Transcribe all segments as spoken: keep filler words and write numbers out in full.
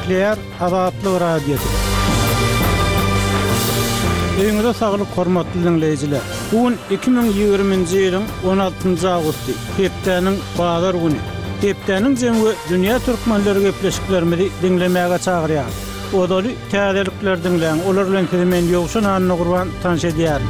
Nükleer Azatlyk Radiosu. Öňüňizde saglyk hormatly dinleýijiler. Bugün iki bin ýygrüminji ýylyň on altynjy awgusty, hepdeniň bazar güni. Hepdeniň jemgy dünýä türkmenleri gepleşiklerimizi dinlemäge çagyrýar. Odaly täzelikler dinleýän, olar bilen men ýogşan anyny gurban tanış edýär.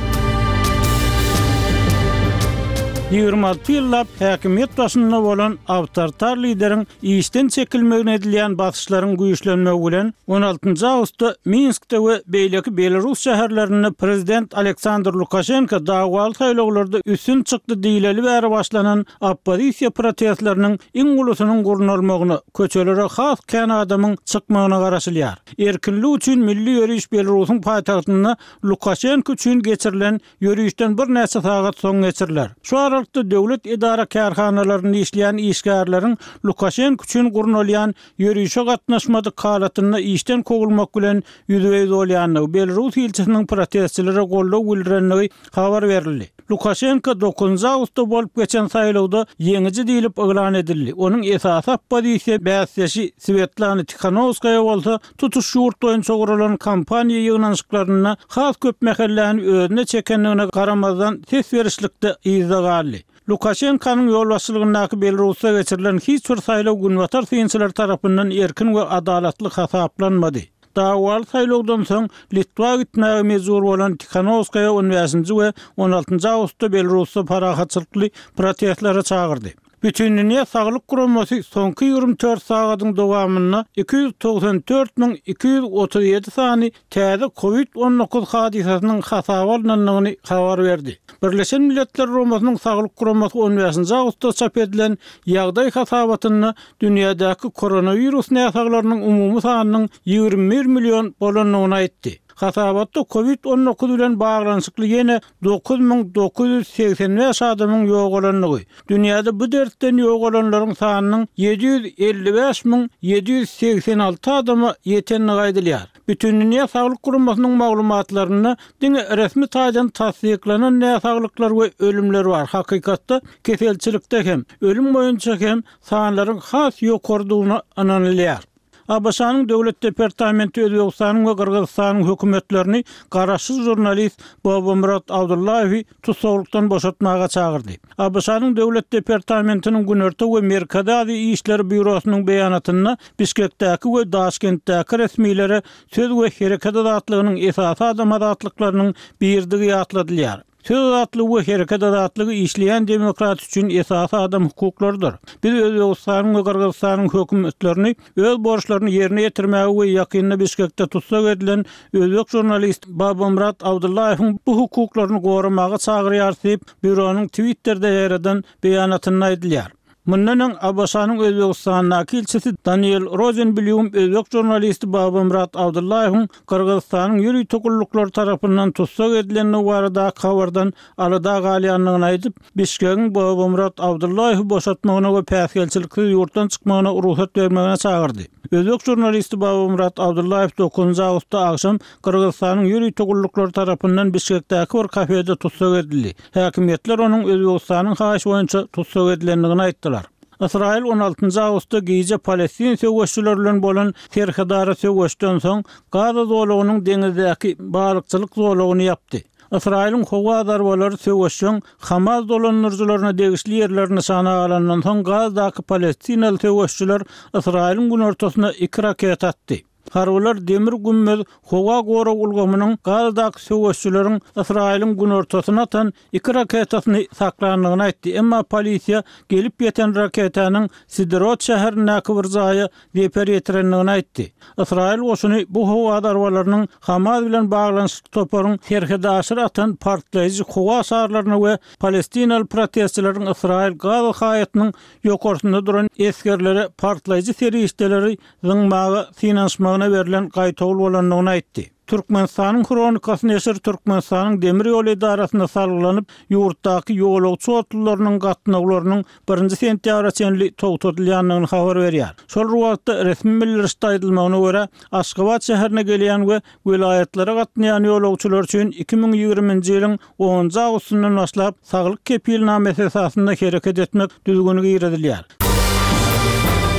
ýygrimi alty ýyllap häkimiýet başynda bolan awtoritar lideriň işden çekilmegine edilýän basyşlaryň güýçlenmegi bilen on altynjy awgustda Minskde we beýleki Belarus şäherlerinde prezident Aleksandr Lukashenko dagwal saýlawlarda üstün çykdy diýileli bäri başlanan oppozisiýa protestleriniň iň ulusynyň gurnalmagyna, köçelere has kän adamyň çykmagyna garaşylýar. Erkinlik üçin milli ýörüş Belarusyň paýtagtynda Lukashenko üçin geçirilen ýörüşden bir näçe sagat soň geçiriler. Şu aralıkta döwlet idara kärhanalarynda işleýän işgärleriň Lukashenko üçin gurnalýan ýörüşe gatnaşmady kalatyna işden kogulmak bilen ýüzüňiz bolýanyny Belarus ilçesiniň protestçilere gollaw bildirenligi habar berildi. Lukashenko dokuzunjy awgustda bolup geçen saýlawda ýeňiji diýilip eglan edildi. Onuň esasy oppozisiýa bäsleşi Svetlana Tikhanovskaya bolsa tutuş ýurt boýunça guralan kampaniýa ýygnanşyklaryna has köp mähelläni özüne çekenligine garamazdan ses berişlikde ýyzgaldy. Lukashenko'nun yol başçylygyndaky Belarusda geçirilen hiç bir saýlaw günwatar synçylar tarapyndan erkin we adalatly hasaplanmady. Dagwal saýlawdan soň Litwa gitmäge mezur bolan Tikhanovskaya on beşinji we on altynjy awgustda Belarusda parahatçylykly protestlere çagyrdy. Bütünlüğe Sağlık Kuruması soňky ýygrimi dört sagatyň dowamyna iki yüz doksan dört bin iki yüz otuz ýedi sany täze Covid on dokuz hadisasynyň hasaba alınanlygyny habar berdi. Birleşen Milletler Romasynyň Sağlyk Kuramasy on beşinji awgustda çap edilen ýagdaý hasabatyny dünýädäki koronavirus näsaglarynyň umumy sanynyň ýygrimi bir million bolanlygyny aýtdy. Hasabatda Covid on dokuz bilen baglanyşykly ýene dokuz bin dokuz yüz seksen beş adamyň ýok bolanlygy. Dünýäde bu dertten ýok bolanlaryň sanynyň yedi yüz elli beş bin yedi yüz seksen alty adama ýetenligi aýdylýar. Bütünlüğe Sağlyk Kuramasynyň maglumatlaryna diňe resmi taýdan tasdiklanan näsaglyklar we ölümler bar. Hakykatda keselçilikde hem ölüm boýunça hem sanlaryň has ýokurdygyny analizlýar. A B S-nyň Döwlet Departamenti Özbegistanyň we Kyrgyzstanyň hökümetlerini garaşsyz jurnalist Babamurat Abdullayewi tutsaglykdan boşatmaga çagyrdy. A B S-nyň Döwlet Departamentiniň Günerti we Merkezi işler bürosynyň beýanatyna Bişkekdäki we Daşkentdäki resmiýlere söz we hereket azatlygynyň esasy adam azatlyklarynyň birdigi ýatladylýar. Söz azatlygy we hereket azatlygy işleýän demokrat üçin esasy adam hukuklarydyr. Biz Özbegistanyň we Kyrgyzstanyň hökümetlerini öz borçlaryny ýerine ýetirmäge we ýakyny Bişkekde tutsak edilen özbek jurnalist Babamurat Abdullayewiň bu hukuklaryny goramaga çagyrýar diýip büronyň Twitter'de ýaradan beýanatyny aýdylýar. Mundan A B S-nyň Özbegistanyň elçisi Daniel Rosenblum özbek jurnalisti Babamurat Abdullayewiň Kyrgyzstanyň ýürüýi togulluklar tarapyndan tutsak edilen barada habardan alada galýanlygyny aýdyp, Bişkekiň Babamurat Abdullayewi boşatmagyna we päsgelçilikli ýurtdan çykmagyna ruhsat bermegine çagyrdy. Özbek jurnalisti Babamurat Abdullayew dokuzunjy awgustda akşam Kyrgyzstanyň ýürüýi togulluklar tarapyndan Bişkekdäki bir kafede tutsak edildi. Häkimetler onuň Özbegistanyň haýyşy boýunça tutsak edilenligini aýtdylar. İsrail on altıncı awgustda gece Palestin söwüşçüler bilen bolan terhidara söwüşden soň Gaza zolugynyň deňizdäki balykçylyk zolugyny ýapdy. İsrail'in hova darbalary söwüşçüň Hamas dolanýarjylaryna degişli ýerlerini sana alandan soň Gazadaky Palestinaly söwüşçüler İsrail'in gün ortasyna iki raket atdy. Harwalar demir gümmez hova gora ulgamynyň Gazadaky söwüşçüleriň İsrail'in gün ortasyna atan iki raketasyny saklanlygyny aýtdy. Emma polisiýa gelip ýeten raketanyň Sidrot şäherindäki bir jaýy deper ýetirenligini aýtdy. İsrail goşuny bu hova darwalarynyň Hamas bilen baglanyşyk toparyň terhidaşyr atan partlaýjy hova şaharlaryna we Palestinaly protestçileriň Israil Gaza haýatynyň ýokarsynda duran eskerlere partlaýjy serişdeleri zyňmagy finansmagy berilen gaýtawul bolanlygyny aýtdy. Türkmenistanyň Kronikasy näşr Türkmenistanyň demir ýol idarasyna salgylanyp ýurtdaky ýolagçy otlarynyň gatnawlarynyň birinji sentýabra çenli togtadylýanlygyny habar berýär. Şol wagtda resmi bildirişde aýdylmagyna görä Aşgabat şäherine gelýän we welaýatlary gatnaýan ýolagçylar üçin iki bin ýygrimiňji ýylyň onunjy awgustyndan başlap saglyk kepilnamesi esasynda hereket etmek düzgünligi ýeredilýär.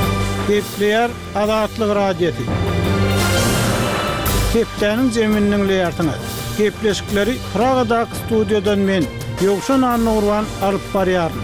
Gepleyer Azatlyk radiosi. Hepdeniň jeminiň leýartyny. Gepleşikleri Pragadak studiodan men Ýogşan Annurwan alyp barýaryn.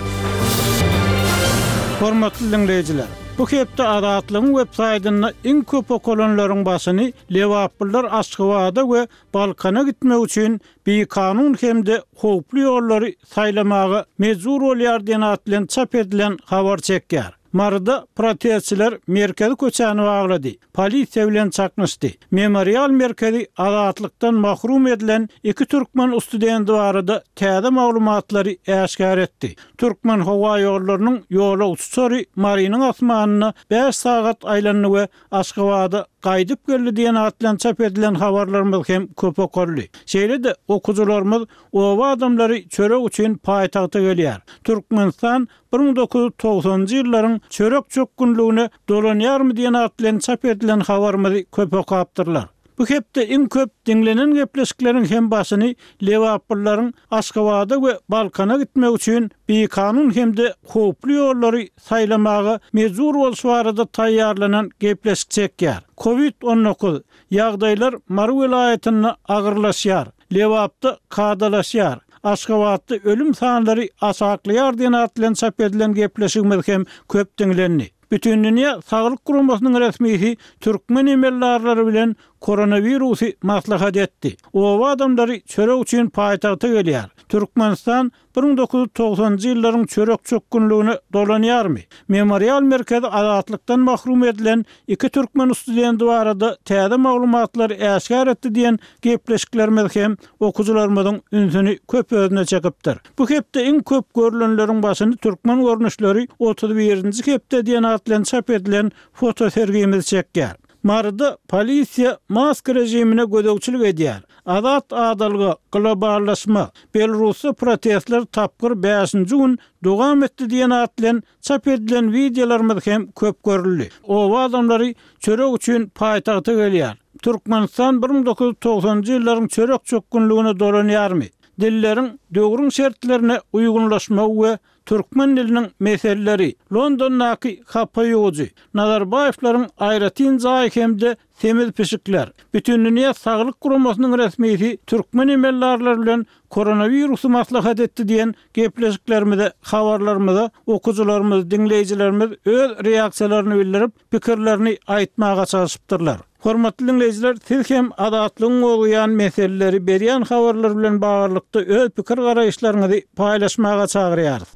Hormatly dinleýijiler, bu hepde Azatlygyň web saýtyna iň köp okulanlaryň başyny lewaplar Aşgabatda we Balkana gitmek üçin bir kanun hemde howply ýollary saýlamagy mejbur bolýar diýen atlan çap edilen habar çekýär. Marada protestçiler merkezi köçäni baglady. Polisiýa bilen çaknyşdy. Memorial merkezi azatlykdan mahrum edilen iki türkmen studenti barada täze maglumatlary äşkar etdi. Türkmen hawa ýollarynyň ýola uçuşary Mariniň asmanyna beş sagat aýlanyny we Aşgabatda gaýdyp geldi diýen atlan çap edilen habarlarymyz hem köp okurly. Şeýle-de okujularymyz owa adamlary çörek üçin paýtagta gelýär. Türkmenistan bir ming dokuz yüz togsonjy ýyllaryň çörek çökünlüğüne dolanýarmy diýen atlan çap edilen habarymyzy köp okapdyrlar. Bu hepde iň köp dinlenen gepleşikleriň hem başyny lewaplarlaryň Aşgabatda we Balkana gitmek üçin bir kanun hemde howply ýollary saýlamagy mejbur bolşy barada taýýarlanan gepleşik çekýär. covid on dokuz ýagdaýlar Mary vilayatyna agyrlaşýar. Lewapda kadalaşýar. Aşgabatda ölüm sanlary aşaklaýar diýen atlan çap edilen gepleşigimiz hem köp dinlendi. Bütün dünya Sağlık Guramasynyň resmisi türkmen emellarlary bilen koronavirusy maslahat etdi. O adamlary çörek üçin paýtagta gelýär. Türkmenistan bir ming dokuz yüz togsonjy ýyllaryň çörek çökünlüğüne dolanýarmy? Memorial merkezi azatlykdan mahrum edilen iki türkmen studenti barada täze maglumatlar äşkar etdi diýen gepleşiklerimiz hem okujularymyzyň ünsüni köp özüne çekipdir. Bu hepde iň köp görülenleriň başyny türkmen görnüşleri otuz birinji hepde diýen atlan çap edilen foto sergimiz çekýär. Marada polisiýa mask rejimine gödökçilik edýär. Azat adalygy, globallaşma, Belarusda protestler tapgyr beşinji gün dowam etdi diýen atlan çap edilen videolarymyz hem köp görüldi. O adamlary çörek üçin paýtagta gelýär. Türkmenistan bir ming dokuz yüz togsonjy ýyllaryň çörek çökünlüğüne dolanýarmy? Dilleriň döwrüň şertlerine uygunlaşmak we türkmen diliniň meseleleri Londondaky Hapaýogy, Nazarbaýewlaryň aýratyn jaý hemde temiz pişikler. Bütün dünýä Sağlyk Guramasynyň resmisi türkmen emellarlar bilen koronavirusy maslahat etdi diýen gepleşiklerimizde, habarlarymyzda okujularymyz, dinleýijilerimiz öz reaksiýalaryny bildirip, pikirlerini aýtmaga çalışypdyrlar. Hormatly dinleýijiler, siz hem adatlygyň bolýan meseleleri berýän habarlar bilen baglykda öz pikir garaýşlaryňyzy paýlaşmaga çagyrýarys.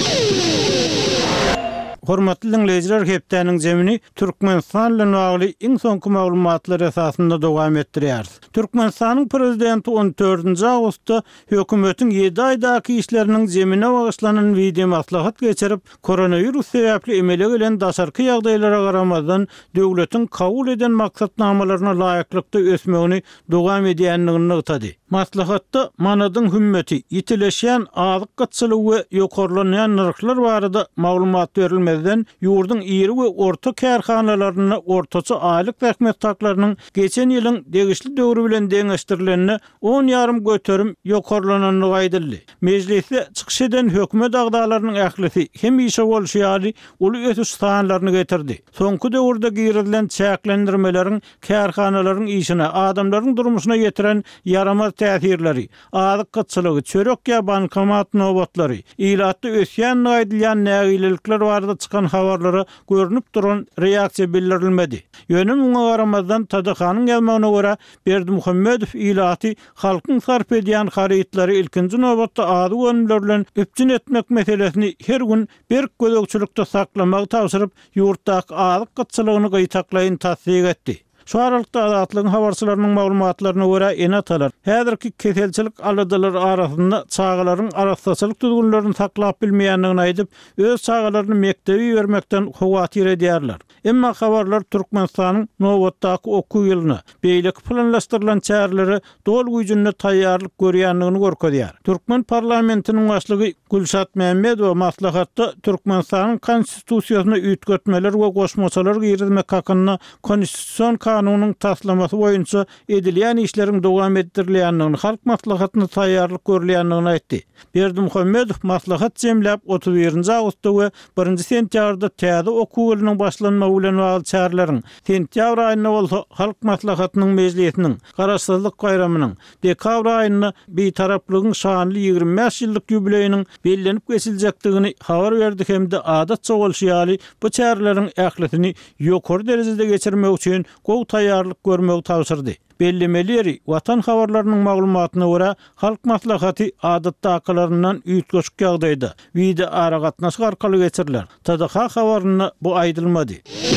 Hormatly dinleýijiler, hepdeniň jemini Türkmenistan bilen bagly iň soňky maglumatlar esasynda dowam etdirýär. Türkmenistanyň prezidenti on dördünji awgustda hökümetiň ýedi aýdaky işleriniň jemine bagyşlanan video maslahat geçirip, koronavirus sebäpli emele gelen daşarky ýagdaýlara garamazdan döwletiň kabul eden maksatnamalaryna laýyklykda ösmegini dowam edýändigini ýetdi. Maslahatda manadyň hümmeti ýitileşýän azyk gatçylygy we ýokarlanýan narxlar barada maglumat berilmeden ýurdun iri we orta kärhanalaryna ortaça aýlyk rahmet taklarynyň geçen ýylyň degişli döwrü bilen deňeşdirilenine on ýarym göterim ýokarlananyny aýdyldy. Mejlisde çykyş eden hökümet agdalarynyň ählisi hem işe bolşýary uly ötüş sanlaryny getirdi. Soňky döwürde girilen çäklendirmeleriň kärhanalaryň işine, adamlaryň durmuşyna getiren yaramaz täsirleri, azyk gatçylygy, çörek ýa bankomat nobatlary, ilatda ösýän aýdylýan nägilelikler barada çıkan habarlara görünüp duran reaksiya bildirilmedi. Yönüm ona garamazdan Tadakanyň gelmegine görä Berdimuhammedow ilaty halkyň sarp edýän harytlary ilkinji nobatda ady gönümler bilen öpçün etmek meselesini her gün bir gödökçülükde saklamagy tapşyryp ýurtdaky azyk gatçylygyny gaýtaklaýyn tasdik etdi. Şu aralykda azatlygyň habarçylarynyň maglumatlaryna görä enatalar häzirki keselçilik aladalar arasynda çağalaryň araççylyk düzgünlerini saklap bilmeýändigini aýdyp, öz çağalaryny mektebi bermekden howatyr edýärler. Emma habarlar Türkmenistanyň nowatdaky oku ýylyna, beýleki planlaşdyrylan çäherleri dol güýjünde taýýarlyk görýändigini görkezýär. Türkmen parlamentiniň başlygy Gülşat Mämmedow maslahatda Türkmenistanyň konstitusiýasyna üýtgetmeler we goşmaçalar girizmek hakyna konstitusiýon kanunyň taslamasy boýunça edilýän işleriň dowam etdirilýändigini, halk maslahatyna taýýarlyk görülýändigini aýtdy. Berdimuhammedow maslahat jemläp otuz birinji awgustda we birinji sentýarda täze oku ýylynyň başlanma bilen wagty çärelerin sentýabr aýyna bolsa halk maslahatynyň mejlisiniň Garaşsyzlyk bayramynyň, dekabr aýyna beýtaraplygyň şanly ýygrimi beş ýyllyk ýubileyiniň bellenip geçiljekdigini habar berdi hemde adatça bolşýaly bu çärelerin ählisini ýokary derejede geçirmek üçin gowy taýýarlyk görmegi tapşyrdy. Bellemeleri watan habarlarynyň maglumatyna görä halk maslahaty adatda akalaryndan üýtgeçik ýagdaýda video aragatnaşy arkaly geçiriler. T D H habaryna bu aýdylmady.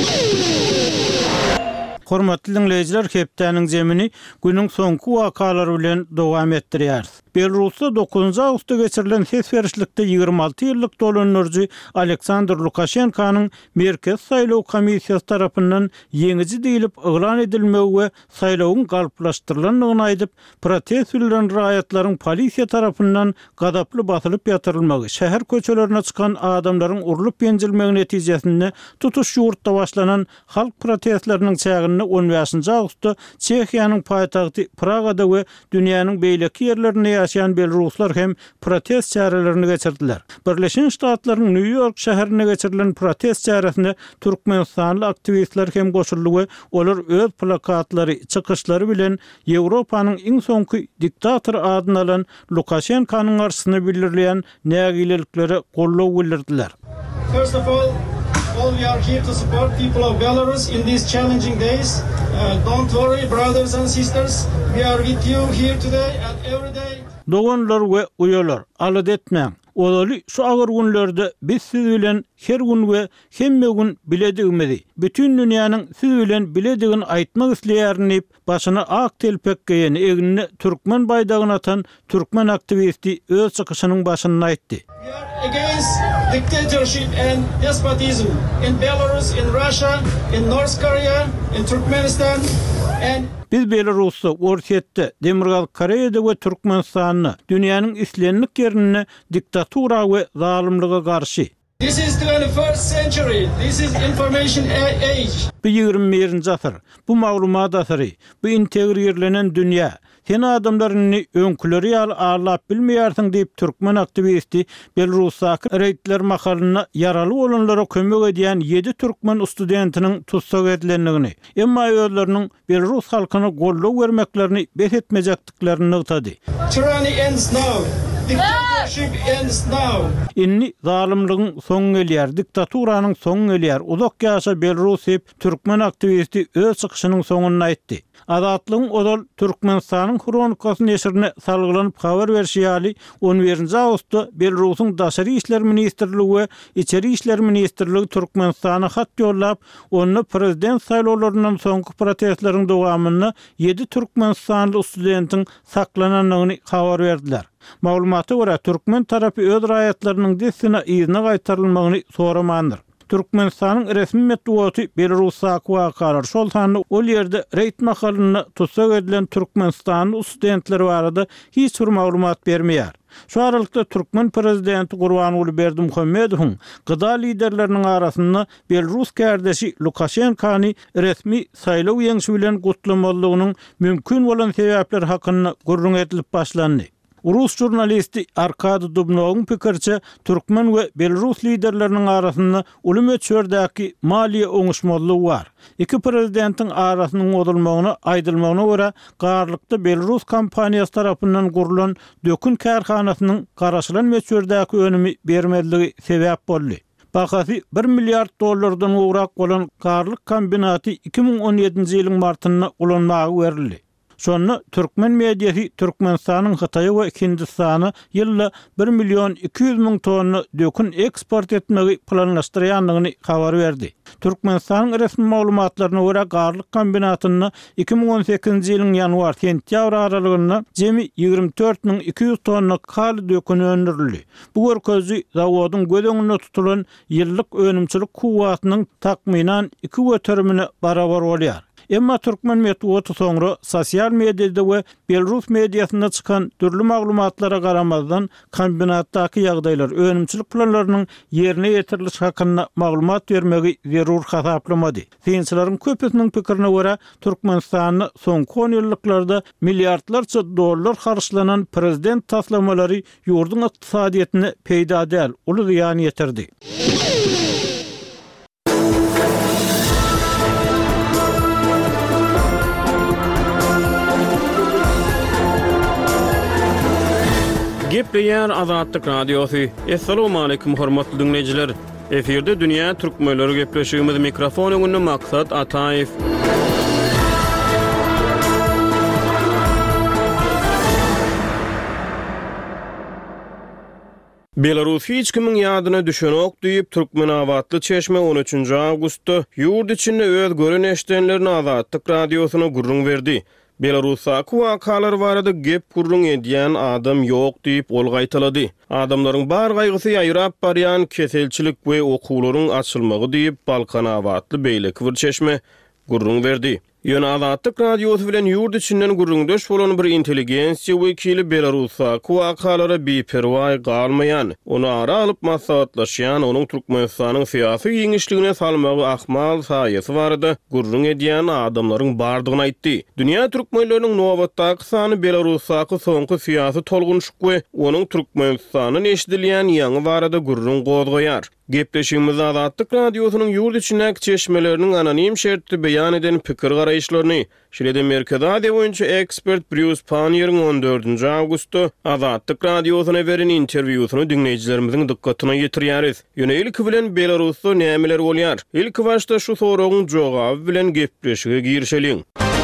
Hormatly dinleýijiler, hepdeniň jemini günüň soňky wakalary bilen dowam etdirýär. Belarusda dokuzunçy awgustda geçirilen ses berişlikde ýygrimi alty ýyllyk dolanýarjy Aleksandr Lukashenkanyň Merkez Saýlaw Komissiýasy tarapyndan ýeňici diýilip yglan edilmegi we saýlawyň galplaşdyrylandygyny aýdyp, protest bilen raýatlaryň polisiýa tarapyndan gadaply basylyp ýatyrylmagy, şäher köçelerine çykan adamlaryň urulyp ýenjilmegi netijesinde tutuş ýurtda başlanan halk protestleriniň çägini on beşinçi awgustda Çehiýanyň paýtagty Pragada we dünýäniň beýleki ýerlerinde ýaşaýan Belaruslar hem protest çärelerini geçirdiler. Birleşen Ştatlaryň New York şäherine geçirilen protest çäresinde Türkmenistanly aktivistler hem goşuldy we olar öz plakatlary, çykyşlary bilen Ýewropanyň iň soňky diktator adyny alan Lukashenkanyň garşysyna bildirilýän nägilelikleri gollaw bildirdiler. First of all, all we are here to support people of Belarus in these challenging days. Uh, don't worry, brothers and sisters. We are with you here today and every day. Dogonlar we uyalar, alad etmeň. Olaly şu agyr günlerde biz siz bilen her gün we hemme gün biledigimizi, bütün dünýäniň siz bilen biledigini aýtmak isleýärnip, başyna ak telpek geýen egini türkmen baýdagyna atan türkmen aktivisti öz çykyşynyň başynda aýtdy. We are against dictatorship and despotism in Belarus, in Russia, in North Korea, in Turkmenistan and Biz Belarusda, Orsetde, Demirgal Koreýada we Türkmenistanyny dünýäniň islenlik ýerine diktatura we zalymlyga garşy. This is twenty-first century. This is information age. Bu ýygrimi birinji asyr. Bu maglumat asyry. Bu integrirlenen dünýä. Sen adamlaryny öňküleri ýaly arlap bilmeýärsiň diýip türkmen aktivisti Belarusdaky reýtler makalyna yaraly bolanlara kömek edýän ýedi türkmen studentiniň tutsak edilendigini, emma ýöleriniň Belarus halkyna gollaw bermeklerini bes etmejekdiklerini ýytady. Tyranny ends now. Dictatorship ends now. Inni zalymlygyň soňu gelýär, diktaturanyň soňu gelýär. Uzak ýaşa Belarus hep türkmen aktivisti öz çykyşynyň soňuny aýtdy. Adatlyň odal Türkmenistanyň Kronikasy neşrine salgylanyp habar berýärdi. on birinji awgustda Belarusyň Daşary işler ministrligi we İçeri işler ministrligi Türkmenistana hat ýollap, onu prezident saýlawlaryndan soňky protestleriň dowamyny ýedi Türkmenistanly studentiň saklananyny habar berdiler. Maglumata görä türkmen tarapy öz raýatlarynyň desine ýygyna gaýtarylmagyny soramandyr. Türkmenistanyň resmi metbuaty Belarusdaky wakalar şol sany ol ýerde reýt makalyny tutsak edilen Türkmenistanly studentler barada hiç bir maglumat bermeýär. Şu aralykda Türkmen prezidenti Gurbanuly Berdimuhammedowyň gyda liderleriniň arasynda Belarus kardeşi Lukashenkany resmi saýlaw ýeňişi bilen gutlamalygynyň mümkin bolan sebäpler hakyna gurrun edilip başlandy. Rus jurnalisti Arkady Dubnowyň pikirçe Türkmen we Belarus liderleriniň arasynda uly möçberdäki maliýe oňuşmalygy bar. Iki prezidentiň arasynyň odulmagyny aýdylmagyna görä, garlykda Belarus kompaniýasy tarapyndan gurulan dökün kärhanasynyň garaşylan möçberdäki önümi bermediligi sebäp boldy. Bakasy bir milliard dollardan uğrak bolan garlyk kombinaty iki ming on ýedinji ýylyň martyna ulanmagy berildi. Şonu Türkmen mediýasy Türkmenistanyň Hytaýa we Hindistana ýylda bir milyon iki yüz ming tonna dökün eksport etmegi planlaşdyrýanlygyny habar berdi. Türkmenistanyň resmi maglumatlaryna görä garlyk kombinatyny iki ming on sekizinji ýylyň ýanwar-sentýabr aralygynda jemi ýygrimi dört ming iki yüz tonna kaly dökün öndürildi. Bu görkezli zawodyň gödeňinde tutulan ýyllyk önümçilik kuwwatynyň takminan iki göterimine barabar bolýar. Emma Türkmen metbuaty soňra sosial mediada we Belarus mediasynda çykan türlü maglumatlara garamazdan kombinatdaky ýagdaýlar önümçilik planlarynyň ýerine ýetirilişi hakyna maglumat bermegi zerur hasaplamady. Synçylaryň köpüsiniň pikirine görä Türkmenistanyny soňky on ýyllarda milliardlarça dollar harçlanan prezident taslamalary ýurdun ykdysadyýatyny peýda edýär, uly ýany ýetirdi. Gepleýär Azatlyk Radiosu. Assalamu alaykum hormatly dinleyijiler. Eferde dünýä türkmenleri gepleşigimiz mikrofon öňünde maksat Ataýew. Belarus hiç kimin ýadyna düşenok diýip Türkmen awatly çeşme on üçünji awgustda ýurt içinde öz göreneşdenlerini Azatlyk Radiosyna gurrun berdi. Belarus'a wakalar barada gep gurrun edýän adam ýok diýip ol gaýtalady. Adamlaryň bar gaýgysy ýaýrap barýan keselçilik we okuwlaryň açylmagy diýip Balkan awatly beýleki bir çeşme gurrun berdi. Ýöne Azatlyk Radiosy bilen ýurt içinden gurrundaş bolan bir intelligensiýa wekili Belarus'a wakalara beperwa galmaýan, onu ara alyp maslahatlaşýan, onuň Türkmenistanyň syýasy ýeňişligine salmagy ahmal saýasy barada gurrun edýän adamlaryň bardygyny aýtdy. Dünýä türkmenleriniň nowatdaky sany Belarus'a soňky syýasy tolgunşyk we onuň Türkmenistanyň eşdilýän ýaňy barada gurrun gozgaýar. Gepleşigimiz Azatlyk Radiosynyň ýurt içindäki çeşmeleriniň anonim şertli beýan eden pikir garaýşlaryny şeýle Merkezi Aziýa boýunça ekspert Bruce Panier'in on dördünji awgustda Azatlyk Radiosyna beren interwýusyny dinleýijilerimiziň dikkatyna ýetirýäris. Ýöne ilki bilen Belarusda nämeler bolýar? Ilki başda şu soragyň jogaby bilen gepleşige girişeliň.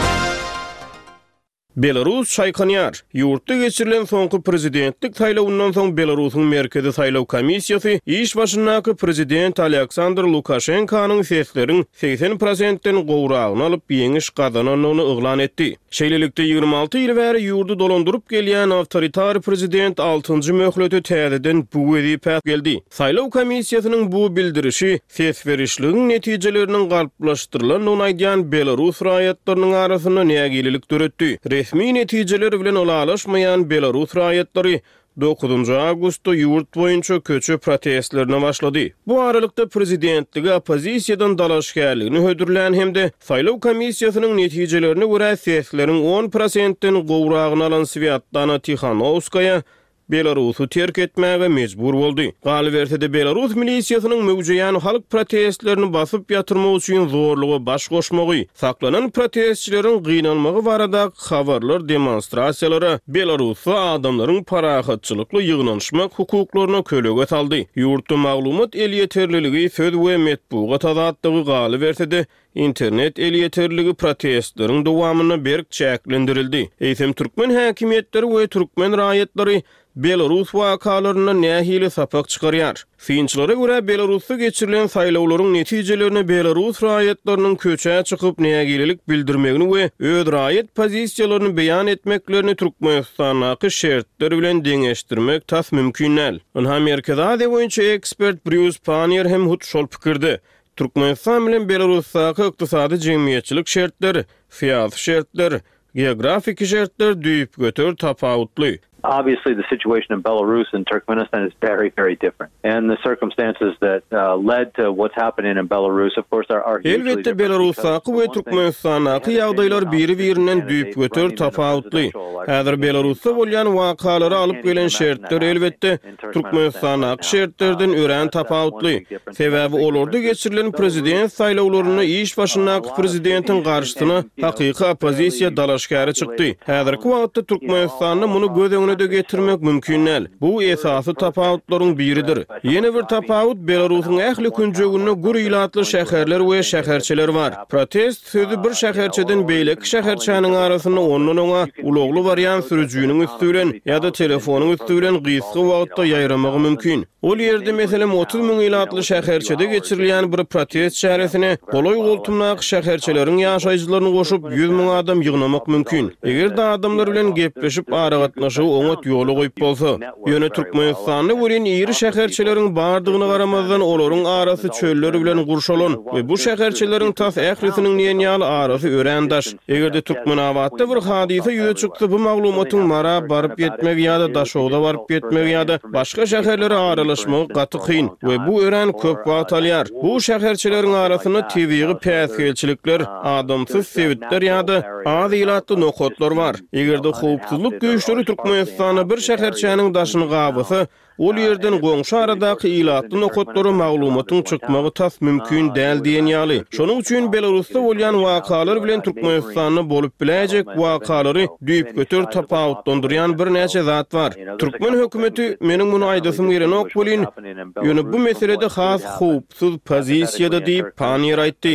Belarus şaýkanýar. Ýurtda geçirilen soňky prezidentlik saýlawyndan soň Belarusyň merkezi saýlaw komissiýasy iş başyndaky prezident Aleksandr Lukashenkanyň sesleriň seksen prosentden gowragyny alyp ýeňiş gazananyny eglan etdi. Şeýlelikde ýygrimi alty ýyl bäri ýurdu dolandyryp gelýän awtoritar prezident altynjy möhleti täzeden bu wezipä geldi. Saýlaw komissiýasynyň bu bildirişi ses berişligiň netijeleriniň galplaşdyrylanyny aýdýan Belarus raýatlarynyň arasyna nägililik döretdi. Resmi netijeler bilen olaşmayan Belarus raýatlary dokuzunji awgustda ýurt boýunça köçe protestlerine başlady. Bu aralykda prezidentligi opozisiýadan dalaşgärligini hödürlän hemde saýlaw komissiýasynyň netijelerini görä sesleriň on prosentden gowragyny alan Sviatlana Tikhanovskaya Belarusy terk etmäge mejbur boldy. Galybertede Belarus milisiýasynyň möwjeýän halk protestlerini basyp ýatyrmak üçin zorlugy baş goşmagy, saklanan protestçileriň gynanmagy barada habarlar demonstrasiýalary Belarusda adamlaryň parahatçylykly ýygnanyşmak hukuklaryna kölega saldy. Ýurtda maglumat el ýeterliligi söz we medpugat azatlygy galybertede internet el ýeterligi protestleriň dowamyna berk çäklendirildi. Eýsem türkmen häkimetleri we türkmen raýatlary Belarus wakalaryna nähili sapak çykarýar. Fiňçilere görä Belarusda geçirilen saýlawlaryň netijelerini Belarus raýatlarynyň köçe çykyp nägililik bildirmegini we öz raýat pozisiýalaryny beýan etmeklerini Türkmenistanyň şertleri bilen deňeşdirmek tas mümkinäl. Onha Merkezi Aziýa boýunça ekspert Bruce Panier hem hut şol pikirde. Türkmenistan bilen Belarusdaky ykdysady jemgyýetçilik şertleri, fiýat şertleri, geografik şertler düýüp götür tapawutly. Obviously, the situation in Belarus and Turkmenistan is very, very different. And the circumstances that uh, led to what's happening in Belarus, of course, are, are hugely different. Elbette Belarusdaky we Türkmenistanyňky ýagdaýlar biri-birinden düýüp götür tapawutly. Häzir Belarusda bolýan wakalary alyp gelen şertler elbette Türkmenistanyňky şertlerden ören tapawutly. Sebäbi olarda geçirilen prezident saýlawlaryny iş başyndaky prezidentin garşysyna hakyky opozisiýa dalaşgary çykdy. Häzirki wagtda Türkmenistanyň muny göz de getirmek mümkinäl. Bu esasy tapawutlaryň biridir. Ýene bir tapawut Belarusyň ähli künjeginde gurýlatly şäherler we şäherçiler bar. Protest sözü bir şäherçeden beýleki şäherçäniň arasyna ondan oňa ulagly barýan sürüjüniň üstünden ýa-da telefonyň üstünden gysga wagtda ýaýramagy mümkin. Ol ýerde meselem otuz miň ýylatly şäherçede geçirilýän bir protest şäheresine goloý goltumnak şäherçileriň ýaşaýjylaryny goşup yüz miň adam ýygnamak mümkin. Eger-de adamlar bilen gepleşip aragatnaşy oňat ýoly goýup bolsa, ýöne Türkmenistanyň bilen ýeri şäherçileriň bardygyny garamazdan olaryň arasy çölleri bilen gurşalan we bu şäherçileriň tas ählisiniň ýenýaly arasy örendaş. Eger-de Türkmen awatda bir hadisa ýüze çykdy, bu maglumatyň mara baryp ýetmek ýa-da daşowda baryp ýetmek ýa-da başga şäherlere aralaşmak gaty kyn we bu ören köp wagt alýar. Bu şäherçileriň arasyna tebigy päsgelçilikler, adamsyz sebitler ýa-da az ýylatly nokotlar bar. Eger-de howpsuzlyk güýçleri Türkmen Türkmenistana bir şäherçäniň daşyny gabysy, ol ýerden goňşy aradaky ilatly nokatlary maglumatyň çykmagy tas mümkin däl diýen ýaly. Şonuň üçin Belarusda bolýan wakalar bilen Türkmenistanyň bolup biläjek wakalary düýüp götür tapawutlandyrýan bir näçe zat bar. Türkmen hökümeti meniň muny aýdasym gerenok bolýan. Ýöne bu meselede has howpsuz pozisiýada diýip Panier aýtdy.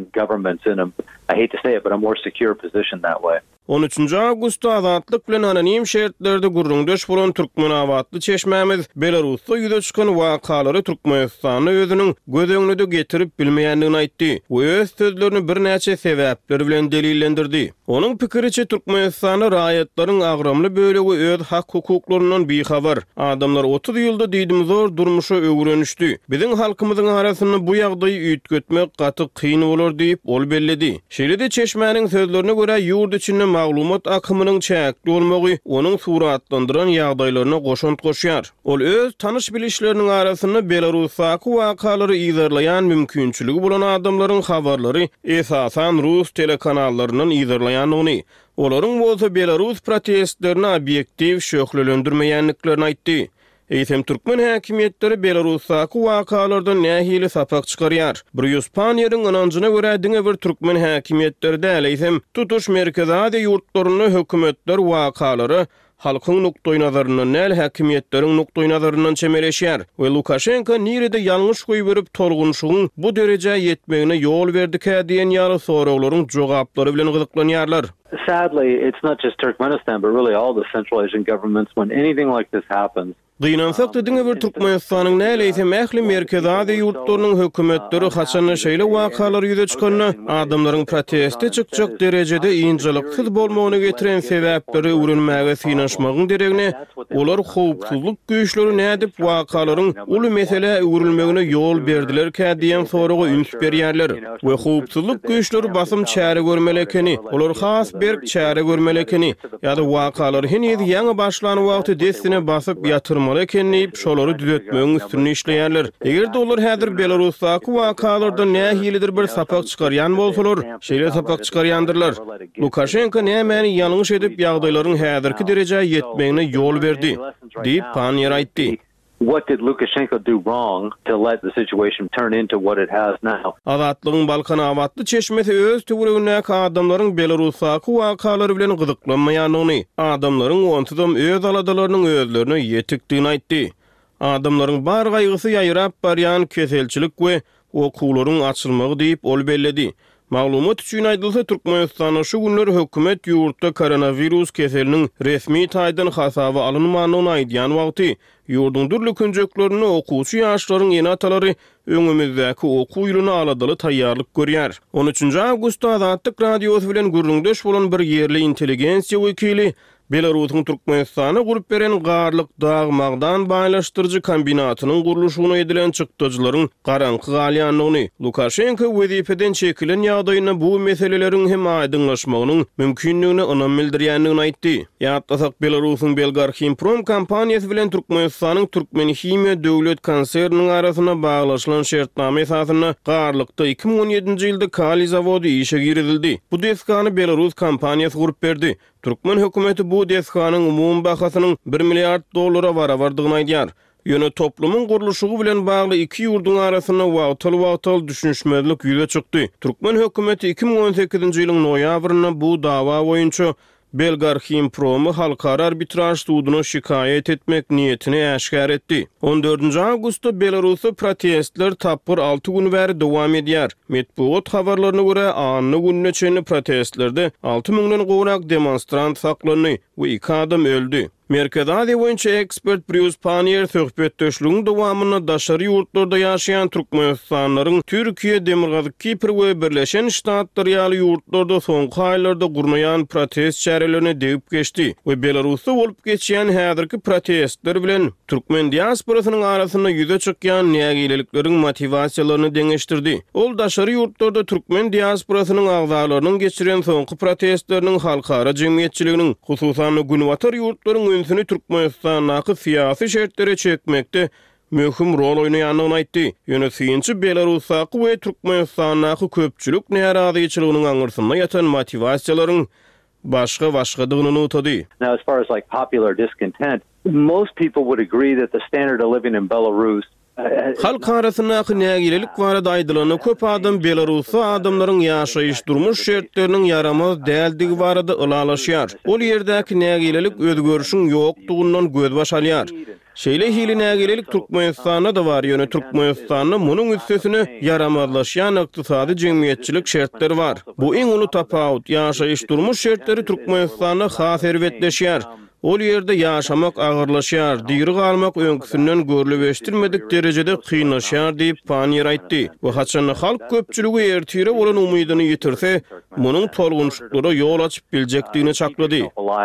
I hate to say it, but a more secure position that way. on üçünji awgustda azatlyk bilen anonim şertlerde gurrundaş bolan Türkmen awatly çeşmämiz Belarusda ýüze çykan wakalary Türkmenistanyň özüniň göz öňüne getirip bilmeýändigini aýtdy. Bu öz sözlerini bir näçe sebäpler bilen delillendirdi. Onuň pikiriçe Türkmenistanyň raýatlaryň agramly bölegi öz hak hukuklarynyň bihabar. Adamlar otuz ýylda diýdim zor durmuşa öwrenişdi. Biziň halkymyzyň arasyny bu ýagdaýy üýtgetmek gaty kyn bolar diýip ol belledi. Şeýle-de çeşmäniň sözlerine görä ýurt içinde maglumat akymynyň çäkli bolmagy onuň suratlandyran ýagdaýlaryna goşant goşýar. Ol öz tanış bilişleriniň arasyny Belarusdaky wakalary ýazarlayan mümkinçiligi bolan adamlaryň habarlary esasan Rus telekanallarynyň ýazarlaýanyny, olaryň bolsa Belarus protestlerini obyektiv şöhlelendirmeýänliklerini aýtdy. Eýsem Türkmen häkimetleri Belarusdaky wakalardan nähili sapak çykarýar. Bir Ýuspaniyanyň anancına görä diňe bir Türkmen häkimetleri däl eýsem tutuş merkezade ýurtlaryny hökümetler wakalary halkyň nukdaý nazaryndan näl häkimetleriň nukdaý nazaryndan çemeleşýär we Lukashenko nirede ýalňyş goýup berip torgunşygyň bu derejä ýetmegine ýol berdike diýen ýaly soraklaryň jogaplary bilen gyzyklanýarlar. Sadly, it's not just Turkmenistan, but really all the Central Asian governments. When anything like this happens, Gynansak diňe bir Türkmenistanyň näleýse mähli merkezade ýurtlarynyň hökümetleri haçan şeýle wakalar ýüze çykanyny, adamlaryň protesti çykjak derejede ýynjylyksyz bolmagyny getiren sebäpleri öwrenmäge synaşmagyň deregine, olar howpsuzlyk güýçleri nädip wakalaryň uly mesele öwrenmegine ýol berdilerkä diýen soragy üns berýärler. We howpsuzlyk güýçleri basym çäre görmelekeni, olar has berk çäre görmelekeni, ýa-da wakalary heniz ýaňy başlanyp wagty desine basyp ýatyrmaly ekenini şolary düzeltmegiň üstüne işleýärler. Eger olar häzir Belarusdaky wakalardan nähilidir bir sapak çykarýan bolsalar, şeýle sapak çykarýandyrlar. Lukashenko nämäni ýalňyş edip ýagdaýlaryň häzirki derejä ýetmegine ýol berdi, diýip Panier aýtdy. What did Lukashenko do wrong to let the situation turn into what it has now? Azatlygyň Balkan awatly çeşmesi öz töweregindäki adamlaryň Belarusdaky wakalary bilen gyzyklanmaýanyny, adamlaryň onsuzam öz aladalarynyň özlerini ýetikdigini aýtdy. Adamlaryň bar gaýgysy ýaýrap barýan keselçilik we okularyň açylmagy diýip ol belledi. Maglumat üçin aýdylsa Türkmenistanyň şu günler hökümet ýurtda koronavirus keseliniň resmi taýdan hasaby alynmanyny aýdýan wagty ýurdun durly künjeklerini okuwçy ýaşlaryň ýene atalary öňümizdäki okuw ýylyna aladaly taýýarlyk görýär. on üçünji awgustda Azatlyk radiosy bilen gürrüňdeş bolan bir ýerli intelligensiýa wekili Belarusyň Türkmenistana gurup beren garlyk dağmagdan baýlaşdyrjy kombinatynyň guruluşyna edilen çykdyjylaryň garanky galýanlygyny, Lukashenko wezipeden çekilen ýagdaýyna bu meseleleriň hem aýdynlaşmagynyň mümkinligini önam bildirýändigini aýtdy. Ýatlasak Belarusyň Belgarchimprom kompaniýasy bilen Türkmenistanyň Türkmenhimiýa döwlet konserniň arasyna baglaşylan şertname esasyna garlykda iki bin on ýedinji ýylda Kali zawody işe girildi. Bu deskany Belarus kompaniýasy gurup berdi. Türkmen hökümeti bu deskanyň umum bahasynyň bir milliard dollara barabardygyny aýdýar. Ýöne toplumyň guruluşy bilen bagly iki ýurdun arasyna wagtal-wagtal düşünşmezlik ýüze çykdy. Türkmen hökümeti iki bin on sekizinji ýylyň noýabryna bu dawa boýunça Belgarchimpromy halkara arbitraj sudyna şikaýet etmek niýetini äşkär etdi. on dördünji awgustda Belarusda protestler tapyr alty gün bäri dowam edýär. Medpuat habarlaryna görä anny günne çenli protestlerde alty müňden gowrak demonstrant saklandy we iki adam öldü. Merkezade boýunça ekspert Bruce Panier söhbetdeşligiň dowamyna daşary ýurtlarda ýaşaýan Türkmenistanlaryň Türkiýe Demirgazyk Kipr we Birleşen Ştatlar ýaly ýurtlarda soňky aýlarda gurnaýan protest çärelerini degip geçdi we Belarusda bolup geçýän häzirki protestler bilen Türkmen diasporasynyň arasyna ýüze çykýan nägilelikleriň motivasiýalaryny deňeşdirdi. Ol daşary ýurtlarda Türkmen diasporasynyň agzalarynyň geçiren soňky protestleriniň halkara jemgyýetçiliginiň, hususan günwatar ýurtlaryň önsünü Türkmenistanyň syýasy şertlere çekmekde möhüm rol oýnaýanyny aýtdy. Ýönetimçi Belarusdaky we Türkmenistanyň köpçülik närazyçylygynyň aňyrsyna ýatan motivasiýalaryň başga başgadygyny unutdy. Now, as far as like popular discontent, most people would agree that the standard of living in Belarus Halk arasyndaky nägilelik barada aýdylany köp adam Belarusda adamlaryň ýaşaýyş durmuş şertleriniň yaramaz däldigi barada ılalaşýar. Ol ýerdäki nägilelik özgörüşiň ýokdugyndan gözbaş alýar. Şeýle hili nägilelik Türkmenistanda da bar, ýöne Türkmenistanyň munyň üstesine yaramazlaşýan ykdysady jemgyýetçilik şertleri bar. Bu iň uly tapawut ýaşaýyş durmuş şertleri Türkmenistanda has serwetleşýär. Ol ýerde ýaşamak agyrlaşýar, diýri galmak öňküsinden görlebeşdirmedik derejede kynlaşýar diýip Panier aýtdy. Bu haçan halk köpçüligi ertire bolan umydyny ýitirse, munyň tolgunçluklara ýol açyp biljekdigini çaklady.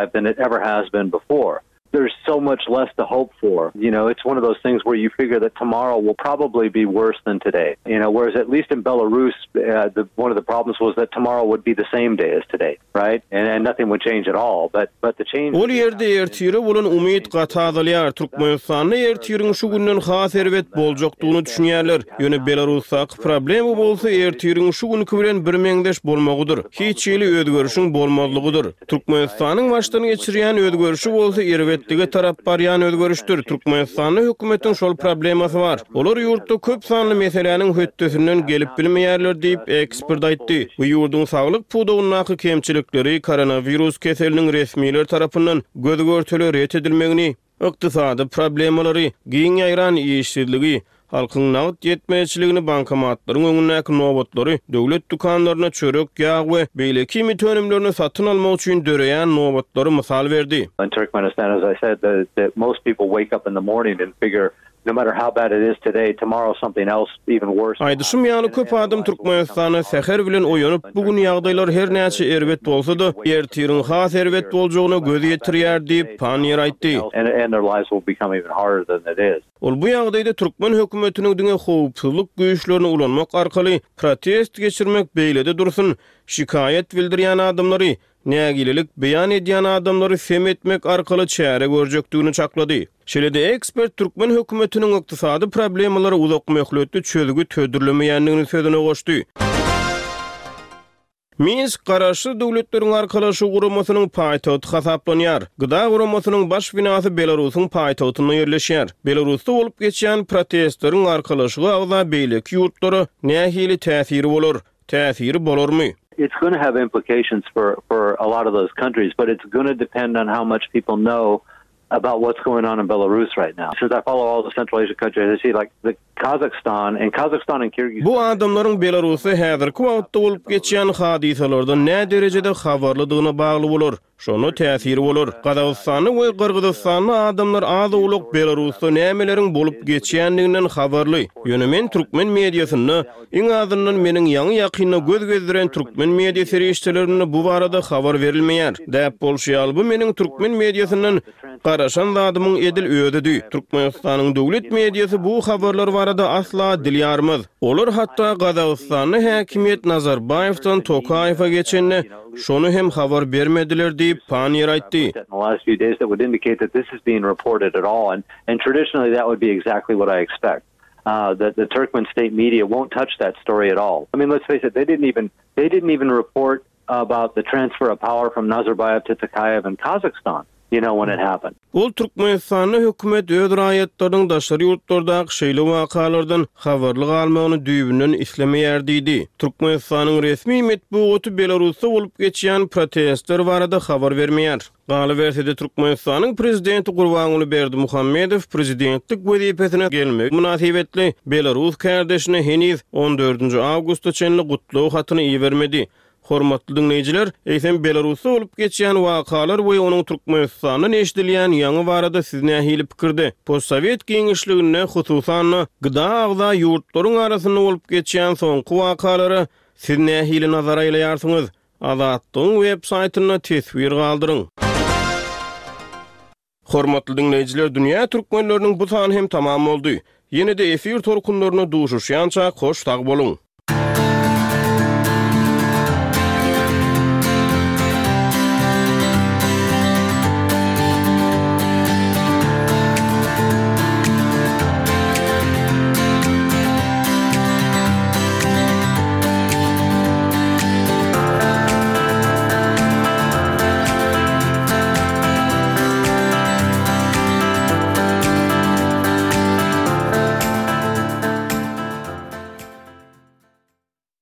There's so much less to hope for. You know, it's one of those things where you figure that tomorrow will probably be worse than today. You know, whereas at least in Belarus, uh, the, one of the problems was that tomorrow would be the same day as today, right? And, and nothing would change at all. But but the change. Ol ýerde ertire bolan umyt gatadalýar. Türkmenistanyň ertiriň şu günden has serwet boljakdygyny düşünýärler. Ýöne Belarusdaky problem bolsa ertiriň şu günkü bilen bir meňdeş bolmagydyr. Hiç ýeli özgörüşiň bolmazlygydyr. Türkmenistanyň başdan geçirýän özgörüşi bolsa erwet Dige tarap baryan özgörüşdür. Türkmenistanyň hökümetiň şol problemasy bar. Olar ýurtda köp sanly meseleniň höttesinden gelip bilmeýärler diýip ekspert aýtdy. Bu ýurduň saglyk pudagynyň kemçilikleri koronavirus keseliniň resmiler tarapyndan gözgörtüle ret edilmegini, ykdysady problemalary, giň ýaýran ýeşilligi, halkyň nagd ýetmeýçiligini, bankomatlaryň öňündäki nobatlary, döwlet dukanlaryna çörek, ýağ we beýle kimi tönümlerini satyn almak üçin döreýän nobatlary mysal berdi. In Turkmenistan, as I said, that, that most people wake up in the morning and figure no matter how bad it is today, tomorrow something else even worse. Aýdyşym ýaly köp adam Türkmenistana seher bilen oýanyp bugün ýagdaýlar her näçe erbet bolsa-da ertiriň has erbet boljagyna göz ýetirýär diýip Panier aýtdy. And, and their lives will become even harder than it is. Ol bu ýagdaýda Türkmen hökümetiniň diňe howpsuzlyk güýçlerini ulanmak arkaly protest geçirmek beýlede dursun, şikayet bildirýän adamlary, nägilelik beýan edýän adamlary fem etmek arkaly çäre görjekdigini çaklady. Şeýle-de ekspert Türkmen hökümetiniň ykdysady problemalary uzak möhletde çözügi tödürlemeýändigini sözüne goşdy. Minsk garaşy döwletleriň arkalaşy guramasynyň paýtagty hasaplanýar. Gyda guramasynyň baş binasy Belarusyň paýtagtyna ýerleşýär. Belarusda bolup geçýän protestleriň arkalaşyga agza beýleki ýurtlary nähili täsiri bolar? Täsiri bolarmy? It's going to have implications for, for a lot of those countries, but it's going to depend on how much people know about what's going on in Belarus right now. Since I follow all the Central Asian countries, I see like the Kazakhstan and Kazakhstan and Kyrgyzstan. Bu adamlaryň Belarusy häzirki wagtda bolup geçýän hadisalardan näde derejede habarlydygyna bagly bolar. Şonu täsiri bolar. Kazakstany we Kyrgyzstany adamlar az uluk Belarusda nämeleriň bolup geçýändiginden habarly. Ýöne men Türkmen mediasyny, iň azyndan meniň ýaňy ýakyna göz gezdiren Türkmen media serişçilerini bu barada habar berilmeýär. Däp bolşýal bu meniň Türkmen mediasynyň garaşan zadymyň edil öýüdi. Türkmenistanyň döwlet mediasy bu habarlar barada asla dilýarmaz. Olar hatda Kazakstany häkimiýet Nazarbaýewdan Tokaýewa geçende şonu hem habar bermediler diýip Panier aýtdy. In the last few days that would indicate that this is being reported at all, and, and traditionally that would be exactly what I expect. Uh, that the Turkmen state media won't touch that story at all. I mean, let's face it, they didn't even they didn't even report about the transfer of power from Nazarbayev to Tokayev in Kazakhstan. You know when it happened. Ol Türkmenistany hökümet öz raýatlarynyň daşary ýurtlardaky şeýle wakalardan habarlyk almagyny düýbünden islemeýär diýdi. Türkmenistanyň resmi medeniýeti Belarusda bolup geçýän protestler barada habar bermeýär. Galy bersede Türkmenistanyň prezidenti Gurbanuly Berdimuhammedow prezidentlik wezipesine gelmek münasibetli Belarus kardeşine heniz on dördünji awgustda çenli gutlaw hatyny iýermedi. Hormatly dinleyijiler, eýsem Belarusda bolup geçýän wakalar we onuň Türkmenistanyň eşdilýän ýaňy barada siz nähili pikirde? Postsovet giňişligine hususan gyda agza ýurtlaryň arasynda bolup geçýän soňky wakalary siz nähili nazara ýaýarsyňyz? Azatlyň web saýtyna tesbir galdyryň. Hormatly dinleyijiler, dünýä türkmenleriniň bu sany hem tamam boldy. Ýene-de efir torkunlaryna duşuşýança hoş tag boluň.